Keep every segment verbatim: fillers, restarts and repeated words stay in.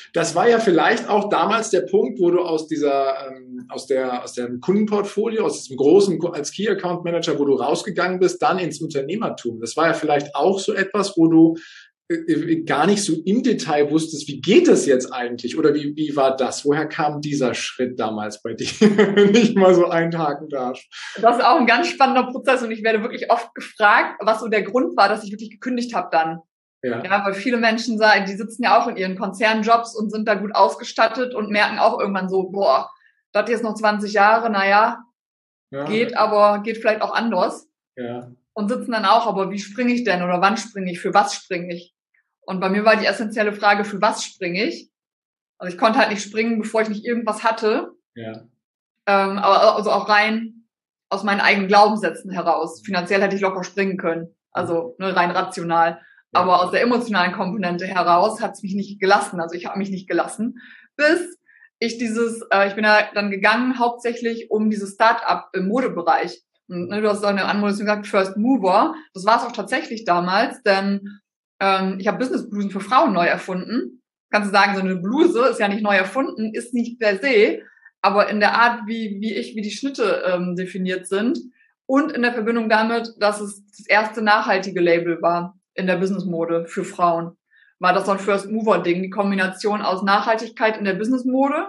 Das war ja vielleicht auch damals der Punkt, wo du aus dieser, ähm, aus der, aus dem Kundenportfolio, aus diesem großen, als Key Account Manager, wo du rausgegangen bist, dann ins Unternehmertum. Das war ja vielleicht auch so etwas, wo du äh, gar nicht so im Detail wusstest, wie geht das jetzt eigentlich? Oder wie, wie war das? Woher kam dieser Schritt damals bei dir? Wenn ich mal so einhaken darf. Das ist auch ein ganz spannender Prozess und ich werde wirklich oft gefragt, was so der Grund war, dass ich wirklich gekündigt habe dann. Ja. ja, weil viele Menschen sagen, die sitzen ja auch in ihren Konzernjobs und sind da gut ausgestattet und merken auch irgendwann so, boah, das jetzt noch zwanzig Jahre, naja, ja. geht, aber geht vielleicht auch anders. Ja. Und sitzen dann auch, aber wie springe ich denn oder wann springe ich, für was springe ich? Und bei mir war die essentielle Frage, für was springe ich? Also ich konnte halt nicht springen, bevor ich nicht irgendwas hatte. Ja. Ähm, aber also auch rein aus meinen eigenen Glaubenssätzen heraus. Finanziell hätte ich locker springen können, also ne, rein rational. Aber aus der emotionalen Komponente heraus hat es mich nicht gelassen. Also ich habe mich nicht gelassen, bis ich dieses, äh, ich bin da dann gegangen, hauptsächlich um dieses Start-up im Modebereich. Und, ne, du hast auch eine Anmoderation gesagt, First Mover. Das war es auch tatsächlich damals, denn ähm, ich habe Business Blusen für Frauen neu erfunden. Kannst du sagen, so eine Bluse ist ja nicht neu erfunden, ist nicht per se, aber in der Art, wie wie ich, wie die Schnitte ähm, definiert sind und in der Verbindung damit, dass es das erste nachhaltige Label war in der Businessmode für Frauen, war das so ein First-Mover-Ding, die Kombination aus Nachhaltigkeit in der Businessmode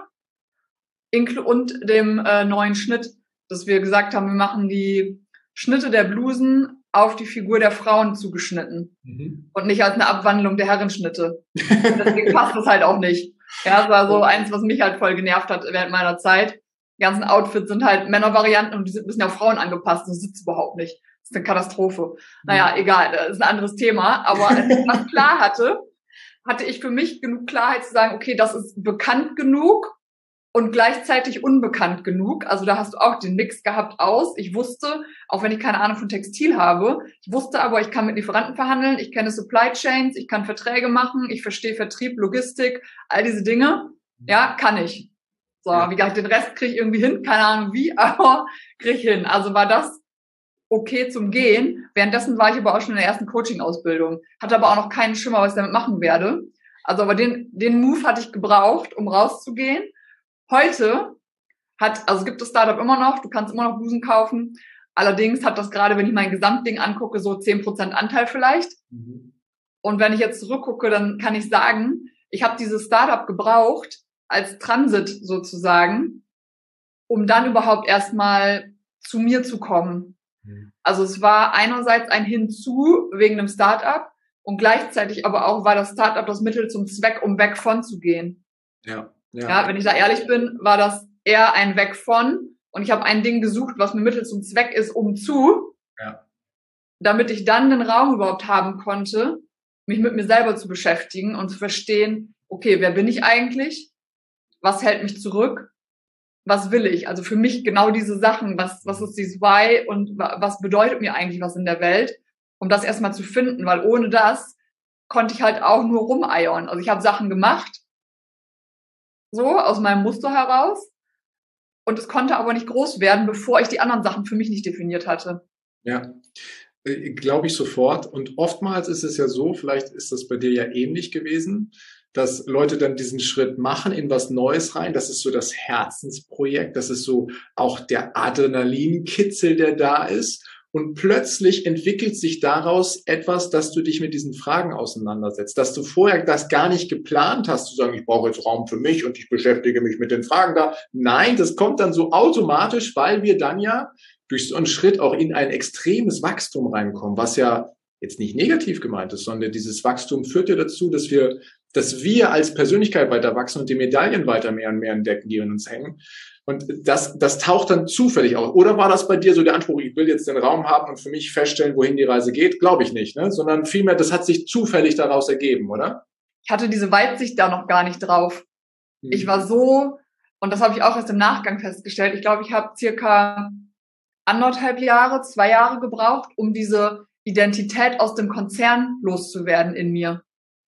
und dem äh, neuen Schnitt, dass wir gesagt haben, wir machen die Schnitte der Blusen auf die Figur der Frauen zugeschnitten mhm. und nicht als eine Abwandlung der Herrenschnitte. Deswegen passt das halt auch nicht. Ja, das war so eins, was mich halt voll genervt hat während meiner Zeit. Die ganzen Outfits sind halt Männervarianten und die sind ein bisschen auf Frauen angepasst. Das sitzt überhaupt nicht. Das ist eine Katastrophe. Naja, egal, das ist ein anderes Thema. Aber als ich das klar hatte, hatte ich für mich genug Klarheit zu sagen, okay, das ist bekannt genug und gleichzeitig unbekannt genug. Also da hast du auch den Mix gehabt aus. Ich wusste, auch wenn ich keine Ahnung von Textil habe, ich wusste aber, ich kann mit Lieferanten verhandeln, ich kenne Supply Chains, ich kann Verträge machen, ich verstehe Vertrieb, Logistik, all diese Dinge. Ja, kann ich. So, ja. Wie gesagt, den Rest kriege ich irgendwie hin, keine Ahnung wie, aber kriege ich hin. Also war das okay zum Gehen. Währenddessen war ich aber auch schon in der ersten Coaching-Ausbildung. Hatte aber auch noch keinen Schimmer, was ich damit machen werde. Also aber den, den Move hatte ich gebraucht, um rauszugehen. Heute hat, also gibt das Startup immer noch, du kannst immer noch Blusen kaufen. Allerdings hat das gerade, wenn ich mein Gesamtding angucke, so zehn Prozent Anteil vielleicht. Mhm. Und wenn ich jetzt zurückgucke, dann kann ich sagen, ich habe dieses Startup gebraucht als Transit sozusagen, um dann überhaupt erstmal zu mir zu kommen. Also es war einerseits ein Hinzu wegen einem Startup und gleichzeitig aber auch war das Startup das Mittel zum Zweck, um weg von zu gehen. Ja, ja. Ja, wenn ich da ehrlich bin, war das eher ein Weg von und ich habe ein Ding gesucht, was mir Mittel zum Zweck ist, um zu, ja. damit ich dann den Raum überhaupt haben konnte, mich mit mir selber zu beschäftigen und zu verstehen, okay, wer bin ich eigentlich? Was hält mich zurück? Was will ich? Also für mich genau diese Sachen, was, was ist dieses Why und was bedeutet mir eigentlich was in der Welt, um das erstmal zu finden, weil ohne das konnte ich halt auch nur rumeiern. Also ich habe Sachen gemacht, so aus meinem Muster heraus und es konnte aber nicht groß werden, bevor ich die anderen Sachen für mich nicht definiert hatte. Ja, äh, glaube ich sofort. Und oftmals ist es ja so, vielleicht ist das bei dir ja ähnlich gewesen, dass Leute dann diesen Schritt machen in was Neues rein. Das ist so das Herzensprojekt. Das ist so auch der Adrenalinkitzel, der da ist. Und plötzlich entwickelt sich daraus etwas, dass du dich mit diesen Fragen auseinandersetzt. Dass du vorher das gar nicht geplant hast, zu sagen, ich brauche jetzt Raum für mich und ich beschäftige mich mit den Fragen da. Nein, das kommt dann so automatisch, weil wir dann ja durch so einen Schritt auch in ein extremes Wachstum reinkommen, was ja jetzt nicht negativ gemeint ist, sondern dieses Wachstum führt ja dazu, dass wir dass wir als Persönlichkeit weiter wachsen und die Medaillen weiter mehr und mehr entdecken, die in uns hängen. Und das, das taucht dann zufällig auf. Oder war das bei dir so der Anspruch, ich will jetzt den Raum haben und für mich feststellen, wohin die Reise geht? Glaube ich nicht, ne? Sondern vielmehr, das hat sich zufällig daraus ergeben, oder? Ich hatte diese Weitsicht da noch gar nicht drauf. Hm. Ich war so, und das habe ich auch erst im Nachgang festgestellt, ich glaube, ich habe circa anderthalb Jahre, zwei Jahre gebraucht, um diese Identität aus dem Konzern loszuwerden in mir.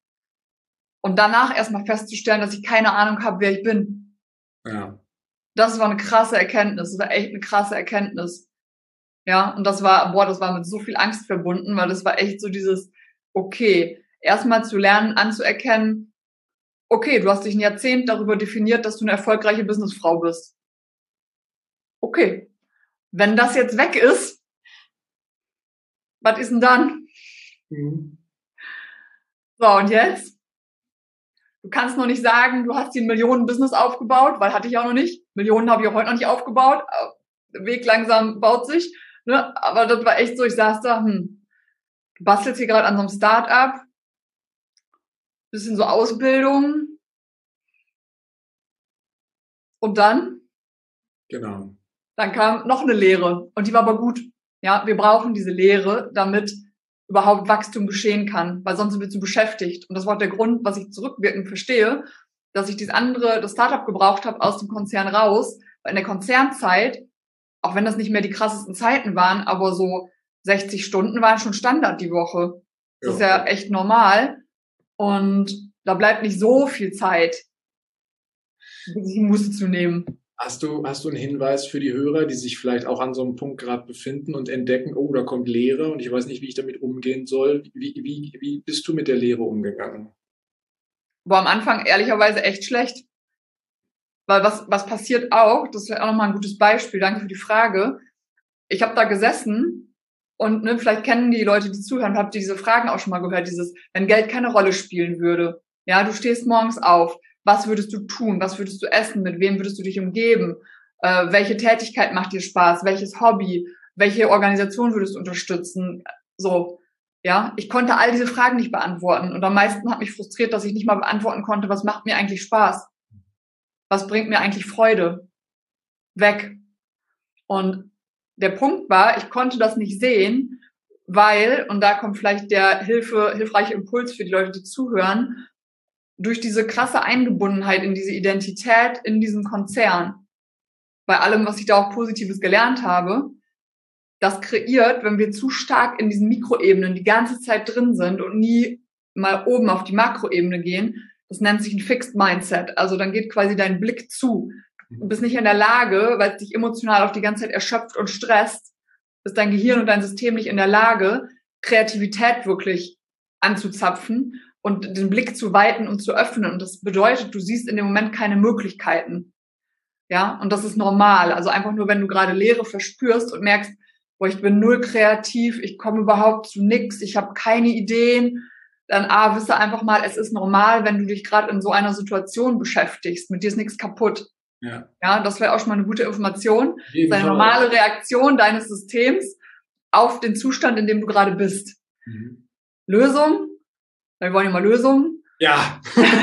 Und danach erstmal festzustellen, dass ich keine Ahnung habe, wer ich bin. Ja. Das war eine krasse Erkenntnis. Das war echt eine krasse Erkenntnis. Ja, und das war, boah, das war mit so viel Angst verbunden, weil das war echt so dieses, okay, erstmal zu lernen, anzuerkennen, Okay, du hast dich ein Jahrzehnt darüber definiert, dass du eine erfolgreiche Businessfrau bist. Okay. Wenn das jetzt weg ist, was ist denn dann? Mhm. So, und jetzt? Du kannst noch nicht sagen, du hast dir ein Millionen-Business aufgebaut, weil hatte ich auch noch nicht. Millionen habe ich auch heute noch nicht aufgebaut. Der Weg langsam baut sich. Ne? Aber das war echt so, ich saß da, hm, du bastelst hier gerade an so einem Start-up, bisschen so Ausbildung. Und dann? Genau. Dann kam noch eine Lehre. Und die war aber gut. Ja, wir brauchen diese Lehre, damit überhaupt Wachstum geschehen kann, weil sonst sind wir zu beschäftigt. Und das war auch der Grund, was ich zurückwirkend verstehe, dass ich dieses andere, das Startup gebraucht habe aus dem Konzern raus, weil in der Konzernzeit, auch wenn das nicht mehr die krassesten Zeiten waren, aber so sechzig Stunden waren schon Standard die Woche. Das ist ja echt normal. Und da bleibt nicht so viel Zeit, sich die Muße zu nehmen. Hast du, hast du einen Hinweis für die Hörer, die sich vielleicht auch an so einem Punkt gerade befinden und entdecken, oh, da kommt Leere und ich weiß nicht, wie ich damit umgehen soll. Wie, wie, wie bist du mit der Leere umgegangen? War am Anfang ehrlicherweise echt schlecht. Weil was, was passiert auch, das wäre auch nochmal ein gutes Beispiel, danke für die Frage. Ich habe da gesessen und ne, vielleicht kennen die Leute, die zuhören, habt ihr diese Fragen auch schon mal gehört, dieses, wenn Geld keine Rolle spielen würde. Ja, du stehst morgens auf. Was würdest du tun? Was würdest du essen? Mit wem würdest du dich umgeben? Äh, welche Tätigkeit macht dir Spaß? Welches Hobby? Welche Organisation würdest du unterstützen? So, ja, ich konnte all diese Fragen nicht beantworten. Und am meisten hat mich frustriert, dass ich nicht mal beantworten konnte, was macht mir eigentlich Spaß? Was bringt mir eigentlich Freude? Weg. Und der Punkt war, ich konnte das nicht sehen, weil, und da kommt vielleicht der Hilfe, hilfreiche Impuls für die Leute, die zuhören, durch diese krasse Eingebundenheit in diese Identität, in diesen Konzern, bei allem, was ich da auch Positives gelernt habe, das kreiert, wenn wir zu stark in diesen Mikroebenen die ganze Zeit drin sind und nie mal oben auf die Makroebene gehen, das nennt sich ein Fixed Mindset. Also dann geht quasi dein Blick zu. Du bist nicht in der Lage, weil es dich emotional auch die ganze Zeit erschöpft und stresst, ist dein Gehirn und dein System nicht in der Lage, Kreativität wirklich anzuzapfen und den Blick zu weiten und zu öffnen. Und das bedeutet, du siehst in dem Moment keine Möglichkeiten. Ja, und das ist normal. Also einfach nur, wenn du gerade Leere verspürst und merkst, boah, ich bin null kreativ, ich komme überhaupt zu nix, ich habe keine Ideen, dann ah, wisse einfach mal, es ist normal, wenn du dich gerade in so einer Situation beschäftigst. Mit dir ist nichts kaputt. Ja, ja, das wäre auch schon mal eine gute Information. Das ist eine Fall. normale Reaktion deines Systems auf den Zustand, in dem du gerade bist. Mhm. Lösung? Wir wollen ja mal Lösungen. Ja.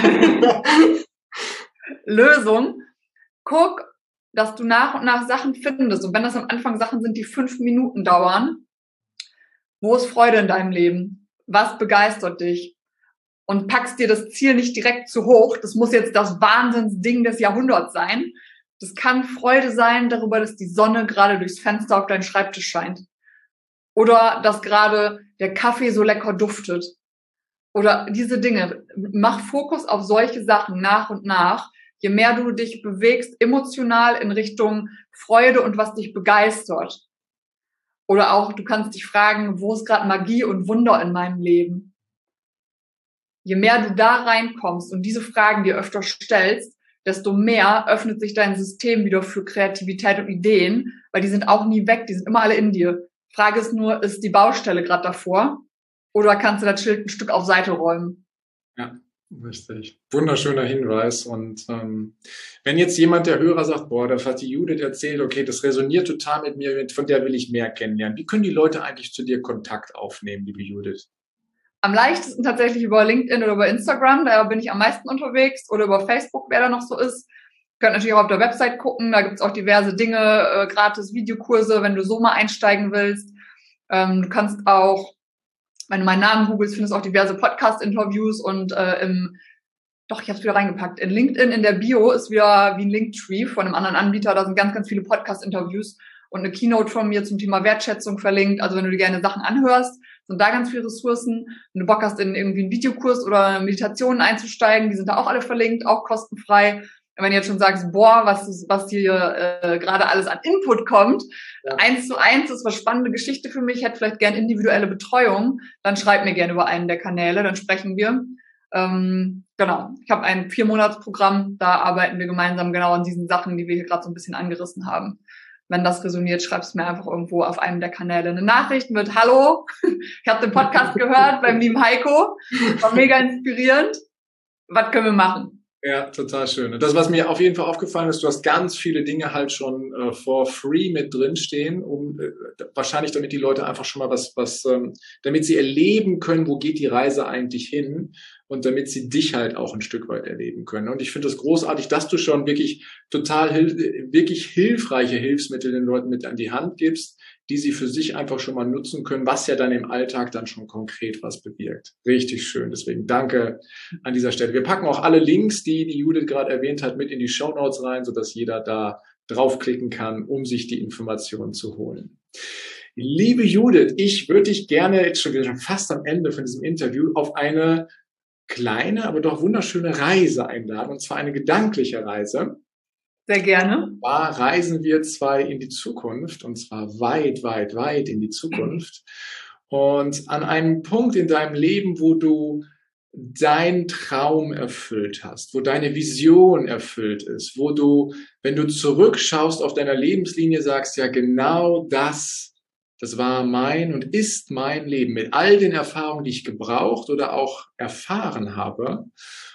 Lösung. Guck, dass du nach und nach Sachen findest. Und wenn das am Anfang Sachen sind, die fünf Minuten dauern, wo ist Freude in deinem Leben? Was begeistert dich? Und packst dir das Ziel nicht direkt zu hoch. Das muss jetzt das Wahnsinnsding des Jahrhunderts sein. Das kann Freude sein darüber, dass die Sonne gerade durchs Fenster auf deinen Schreibtisch scheint. Oder dass gerade der Kaffee so lecker duftet. Oder diese Dinge. Mach Fokus auf solche Sachen nach und nach. Je mehr du dich bewegst, emotional in Richtung Freude und was dich begeistert. Oder auch, du kannst dich fragen, wo ist gerade Magie und Wunder in meinem Leben? Je mehr du da reinkommst und diese Fragen dir öfter stellst, desto mehr öffnet sich dein System wieder für Kreativität und Ideen, weil die sind auch nie weg, die sind immer alle in dir. Frage ist nur, ist die Baustelle gerade davor oder kannst du das Schild ein Stück auf Seite räumen? Ja, richtig. Wunderschöner Hinweis. Und ähm, wenn jetzt jemand, der Hörer, sagt, boah, das hat die Judith erzählt, okay, das resoniert total mit mir, von der will ich mehr kennenlernen. Wie können die Leute eigentlich zu dir Kontakt aufnehmen, liebe Judith? Am leichtesten tatsächlich über LinkedIn oder über Instagram, da bin ich am meisten unterwegs, oder über Facebook, wer da noch so ist. Ihr könnt natürlich auch auf der Website gucken, da gibt's auch diverse Dinge, äh, gratis Videokurse, wenn du so mal einsteigen willst. Ähm, du kannst auch, wenn du meinen Namen googelst, findest du auch diverse Podcast-Interviews und äh, im, doch, ich habe es wieder reingepackt, in LinkedIn in der Bio ist wieder wie ein Linktree von einem anderen Anbieter, da sind ganz, ganz viele Podcast-Interviews und eine Keynote von mir zum Thema Wertschätzung verlinkt. Also wenn du dir gerne Sachen anhörst, sind da ganz viele Ressourcen. Wenn du Bock hast, in irgendwie einen Videokurs oder Meditationen einzusteigen, die sind da auch alle verlinkt, auch kostenfrei. Und wenn du jetzt schon sagst, boah, was, was hier äh, gerade alles an Input kommt, ja. eins zu eins ist was spannende Geschichte für mich, hätte vielleicht gern individuelle Betreuung, dann schreib mir gerne über einen der Kanäle, dann sprechen wir. Ähm, genau, ich habe ein Vier-Monats-Programm, da arbeiten wir gemeinsam genau an diesen Sachen, die wir hier gerade so ein bisschen angerissen haben. Wenn das resoniert, schreibst du mir einfach irgendwo auf einem der Kanäle eine Nachricht mit Hallo, ich habe den Podcast gehört beim lieben Heiko, war mega inspirierend, was können wir machen? Ja, total schön. Und das, was mir auf jeden Fall aufgefallen ist, du hast ganz viele Dinge halt schon äh, for free mit drinstehen, um äh, wahrscheinlich damit die Leute einfach schon mal was, was, ähm, damit sie erleben können, wo geht die Reise eigentlich hin und damit sie dich halt auch ein Stück weit erleben können. Und ich finde es großartig, dass du schon wirklich total hil- wirklich hilfreiche Hilfsmittel den Leuten mit an die Hand gibst, die sie für sich einfach schon mal nutzen können, was ja dann im Alltag dann schon konkret was bewirkt. Richtig schön. Deswegen danke an dieser Stelle. Wir packen auch alle Links, die die Judith gerade erwähnt hat, mit in die Shownotes rein, sodass jeder da draufklicken kann, um sich die Informationen zu holen. Liebe Judith, ich würde dich gerne jetzt schon wieder fast am Ende von diesem Interview auf eine kleine, aber doch wunderschöne Reise einladen, und zwar eine gedankliche Reise. Sehr gerne. Da reisen wir zwei in die Zukunft, und zwar weit, weit, weit in die Zukunft. Und an einem Punkt in deinem Leben, wo du deinen Traum erfüllt hast, wo deine Vision erfüllt ist, wo du, wenn du zurückschaust auf deiner Lebenslinie, sagst, ja, genau das, das war mein und ist mein Leben mit all den Erfahrungen, die ich gebraucht oder auch erfahren habe.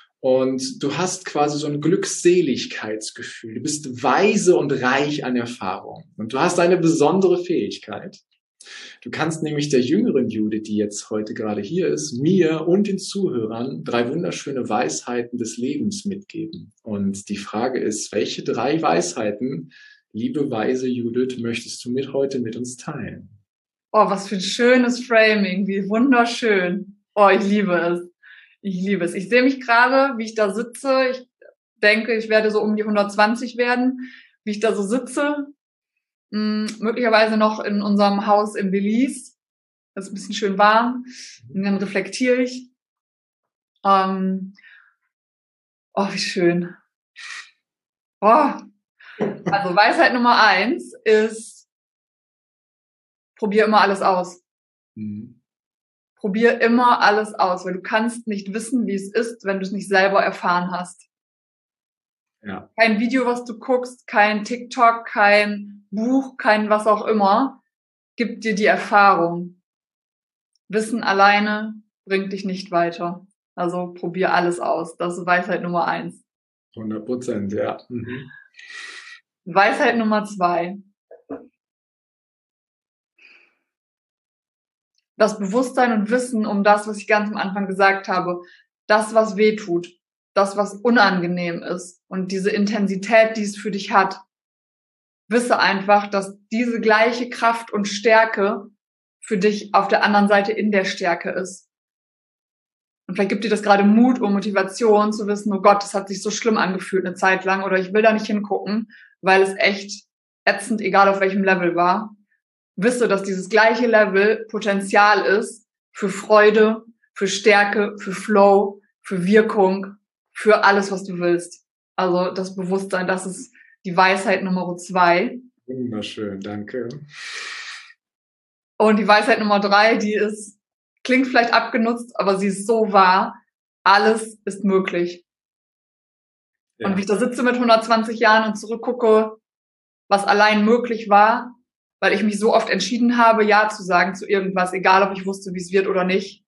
Und du hast quasi so ein Glückseligkeitsgefühl. Du bist weise und reich an Erfahrung. Und du hast eine besondere Fähigkeit. Du kannst nämlich der jüngeren Judith, die jetzt heute gerade hier ist, mir und den Zuhörern drei wunderschöne Weisheiten des Lebens mitgeben. Und die Frage ist, welche drei Weisheiten, liebe weise Judith, möchtest du mit heute mit uns teilen? Oh, was für ein schönes Framing, wie wunderschön. Oh, ich liebe es. Ich liebe es. Ich sehe mich gerade, wie ich da sitze. Ich denke, ich werde so um die hundertzwanzig werden, wie ich da so sitze. Hm, möglicherweise noch in unserem Haus in Belize. Das ist ein bisschen schön warm. Und dann reflektiere ich. Ähm, oh, wie schön. Oh. Also Weisheit Nummer eins ist, probier immer alles aus. Mhm. Probier immer alles aus, weil du kannst nicht wissen, wie es ist, wenn du es nicht selber erfahren hast. Ja. Kein Video, was du guckst, kein TikTok, kein Buch, kein was auch immer, gibt dir die Erfahrung. Wissen alleine bringt dich nicht weiter. Also probier alles aus. Das ist Weisheit Nummer eins. hundert Prozent, ja. Mhm. Weisheit Nummer zwei. Das Bewusstsein und Wissen um das, was ich ganz am Anfang gesagt habe, das, was weh tut, das, was unangenehm ist und diese Intensität, die es für dich hat, wisse einfach, dass diese gleiche Kraft und Stärke für dich auf der anderen Seite in der Stärke ist. Und vielleicht gibt dir das gerade Mut und Motivation zu wissen, oh Gott, das hat sich so schlimm angefühlt eine Zeit lang oder ich will da nicht hingucken, weil es echt ätzend, egal auf welchem Level war. Wisse, dass dieses gleiche Level Potenzial ist für Freude, für Stärke, für Flow, für Wirkung, für alles, was du willst. Also das Bewusstsein, das ist die Weisheit Nummer zwei. Wunderschön, danke. Und die Weisheit Nummer drei, die ist, klingt vielleicht abgenutzt, aber sie ist so wahr. Alles ist möglich. Ja. Und wie ich da sitze mit hundertzwanzig Jahren und zurückgucke, was allein möglich war, weil ich mich so oft entschieden habe, Ja zu sagen zu irgendwas, egal ob ich wusste, wie es wird oder nicht.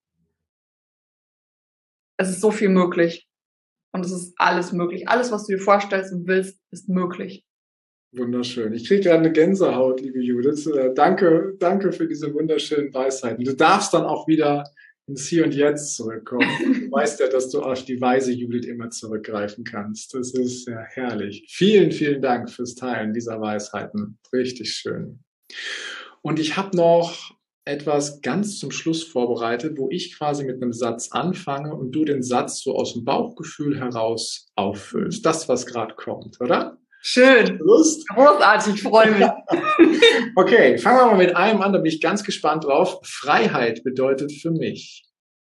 Es ist so viel möglich. Und es ist alles möglich. Alles, was du dir vorstellst und willst, ist möglich. Wunderschön. Ich kriege gerade eine Gänsehaut, liebe Judith. Danke, danke für diese wunderschönen Weisheiten. Du darfst dann auch wieder ins Hier und Jetzt zurückkommen. Du weißt ja, dass du auf die weise Judith immer zurückgreifen kannst. Das ist ja herrlich. Vielen, vielen Dank fürs Teilen dieser Weisheiten. Richtig schön. Und ich habe noch etwas ganz zum Schluss vorbereitet, wo ich quasi mit einem Satz anfange und du den Satz so aus dem Bauchgefühl heraus auffüllst. Das, was gerade kommt, oder? Schön. Lust? Großartig, freue mich. Okay, fangen wir mal mit einem an, da bin ich ganz gespannt drauf. Freiheit bedeutet für mich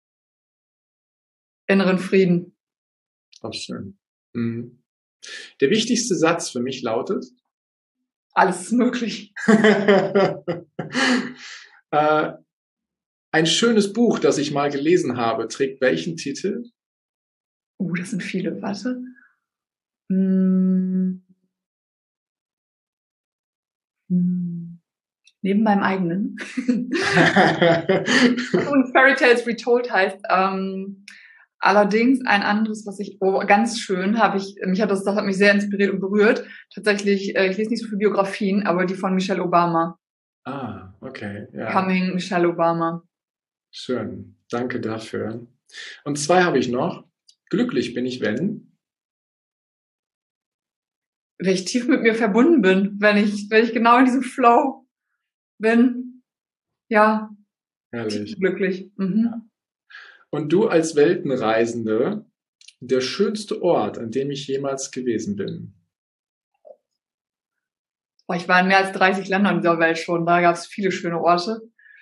inneren Frieden. Auch schön. Mhm. Der wichtigste Satz für mich lautet: Alles ist möglich. äh, ein schönes Buch, das ich mal gelesen habe, trägt welchen Titel? Uh, das sind viele, warte. Hm. Hm. Neben meinem eigenen. Und Fairy Tales Retold heißt, ähm, allerdings ein anderes, was ich, oh, ganz schön, habe ich, mich hat das, das hat mich sehr inspiriert und berührt. Tatsächlich, äh, ich lese nicht so viele Biografien, aber die von Michelle Obama. Ah, okay, ja. Coming Michelle Obama. Schön, danke dafür. Und zwei habe ich noch. Glücklich bin ich, wenn? Wenn ich tief mit mir verbunden bin, wenn ich, wenn ich genau in diesem Flow bin. Ja. Herrlich. Glücklich. Mhm. Ja. Und du als Weltenreisende, der schönste Ort, an dem ich jemals gewesen bin? Boah, ich war in mehr als dreißig Ländern dieser Welt schon. Da gab es viele schöne Orte.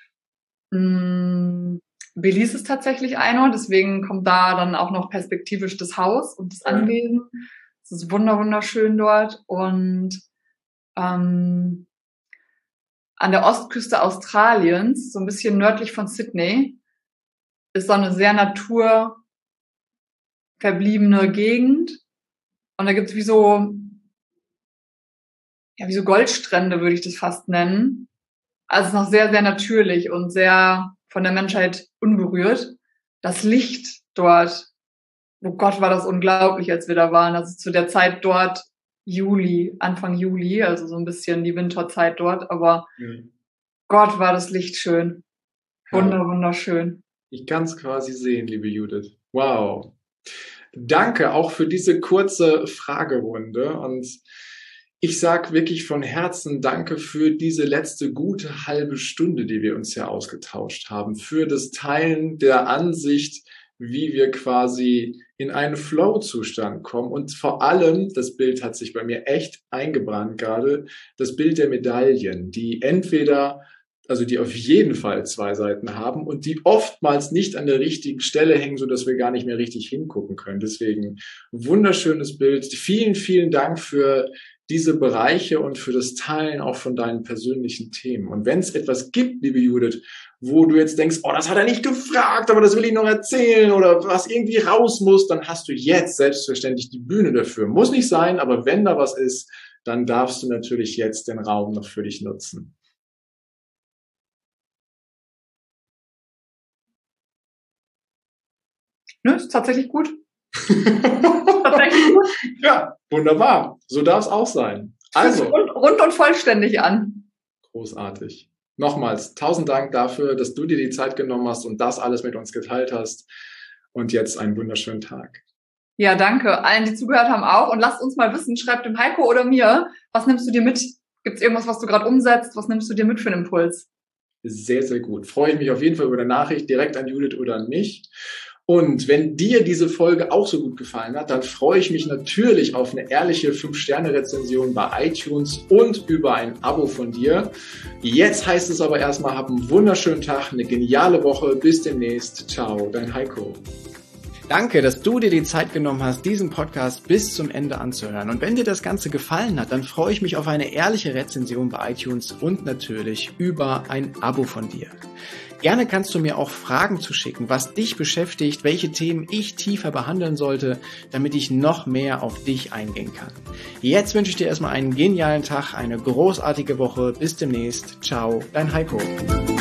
Hm, Belize ist tatsächlich einer, deswegen kommt da dann auch noch perspektivisch das Haus und das Anwesen. Es ist wunder wunderschön dort. Und ähm, an der Ostküste Australiens, so ein bisschen nördlich von Sydney, ist so eine sehr naturverbliebene Gegend. Und da gibt's wie so, ja, wie so Goldstrände, würde ich das fast nennen. Also es ist noch sehr, sehr natürlich und sehr von der Menschheit unberührt. Das Licht dort, oh Gott, war das unglaublich, als wir da waren. Also zu der Zeit dort Juli, Anfang Juli, also so ein bisschen die Winterzeit dort. Aber mhm. Gott, war das Licht schön. Wunder, ja. Wunderschön. Ich kann es quasi sehen, liebe Judith. Wow. Danke auch für diese kurze Fragerunde. Und ich sage wirklich von Herzen danke für diese letzte gute halbe Stunde, die wir uns ja ausgetauscht haben, für das Teilen der Ansicht, wie wir quasi in einen Flow-Zustand kommen. Und vor allem, das Bild hat sich bei mir echt eingebrannt gerade, das Bild der Medaillen, die entweder, also die auf jeden Fall zwei Seiten haben und die oftmals nicht an der richtigen Stelle hängen, sodass wir gar nicht mehr richtig hingucken können. Deswegen wunderschönes Bild. Vielen, vielen Dank für diese Bereiche und für das Teilen auch von deinen persönlichen Themen. Und wenn es etwas gibt, liebe Judith, wo du jetzt denkst, oh, das hat er nicht gefragt, aber das will ich noch erzählen oder was irgendwie raus muss, dann hast du jetzt selbstverständlich die Bühne dafür. Muss nicht sein, aber wenn da was ist, dann darfst du natürlich jetzt den Raum noch für dich nutzen. Ne, ist tatsächlich gut. tatsächlich gut. Ja, wunderbar. So darf es auch sein. Also rund, rund und vollständig an. Großartig. Nochmals, tausend Dank dafür, dass du dir die Zeit genommen hast und das alles mit uns geteilt hast. Und jetzt einen wunderschönen Tag. Ja, danke. Allen, die zugehört haben auch. Und lasst uns mal wissen, schreibt dem Heiko oder mir, was nimmst du dir mit? Gibt es irgendwas, was du gerade umsetzt? Was nimmst du dir mit für einen Impuls? Sehr, sehr gut. Freue ich mich auf jeden Fall über eine Nachricht direkt an Judith oder an mich. Und wenn dir diese Folge auch so gut gefallen hat, dann freue ich mich natürlich auf eine ehrliche fünf Sterne Rezension bei iTunes und über ein Abo von dir. Jetzt heißt es aber erstmal, hab einen wunderschönen Tag, eine geniale Woche. Bis demnächst. Ciao, dein Heiko. Danke, dass du dir die Zeit genommen hast, diesen Podcast bis zum Ende anzuhören. Und wenn dir das Ganze gefallen hat, dann freue ich mich auf eine ehrliche Rezension bei iTunes und natürlich über ein Abo von dir. Gerne kannst du mir auch Fragen zuschicken, was dich beschäftigt, welche Themen ich tiefer behandeln sollte, damit ich noch mehr auf dich eingehen kann. Jetzt wünsche ich dir erstmal einen genialen Tag, eine großartige Woche. Bis demnächst. Ciao, dein Heiko.